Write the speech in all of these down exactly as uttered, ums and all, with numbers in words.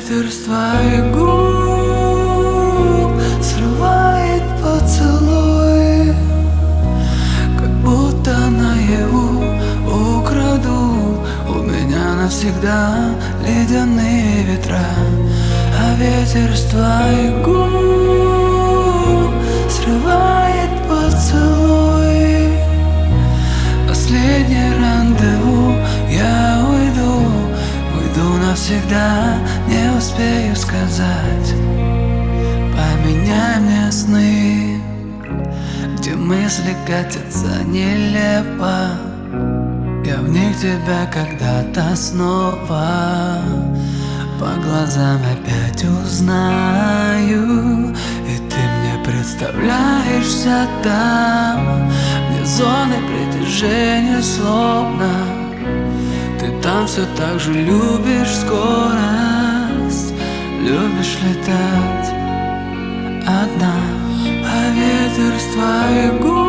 ветер с твоих губ срывает поцелуй, как будто наяву украдут у меня навсегда ледяные ветра. А ветер с твоих губ срывает поцелуй. Последнее рандеву, я уйду, уйду навсегда, не успею сказать. Поменяй мне сны, где мысли катятся нелепо. Я в них тебя когда-то снова по глазам опять узнаю. И ты мне представляешься там, где зоны притяжения словно. Ты там все так же любишь скорость, любишь летать одна. А ветер с твоих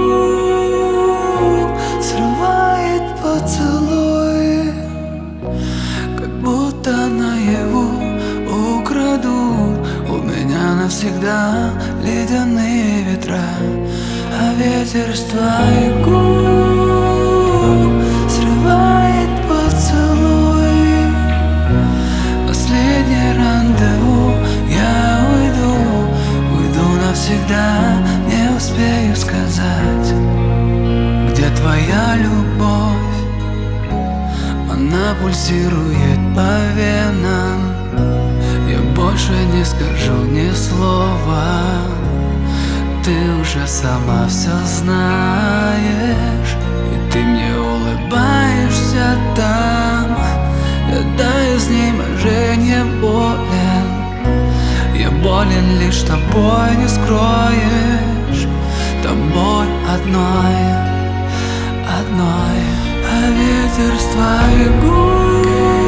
губ срывает поцелуй, как будто наяву украдут у меня навсегда ледяные ветра. А ветер с твоих губ срывает поцелуй. Последнее рандеву, я уйду, уйду навсегда, не успею сказать. Где твоя любовь? Она пульсирует по венам. Я больше не скажу ни слова, ты уже сама все знаешь. И ты мне улыбаешься там, я до изнеможения болен. Я болен лишь тобой, не скроешь, тобой одной, одной. А ветер с твоих губ